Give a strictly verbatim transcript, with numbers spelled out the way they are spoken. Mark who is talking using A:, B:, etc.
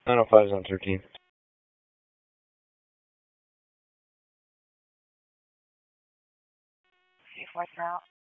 A: nine oh five is on thirteen.
B: Three four zero.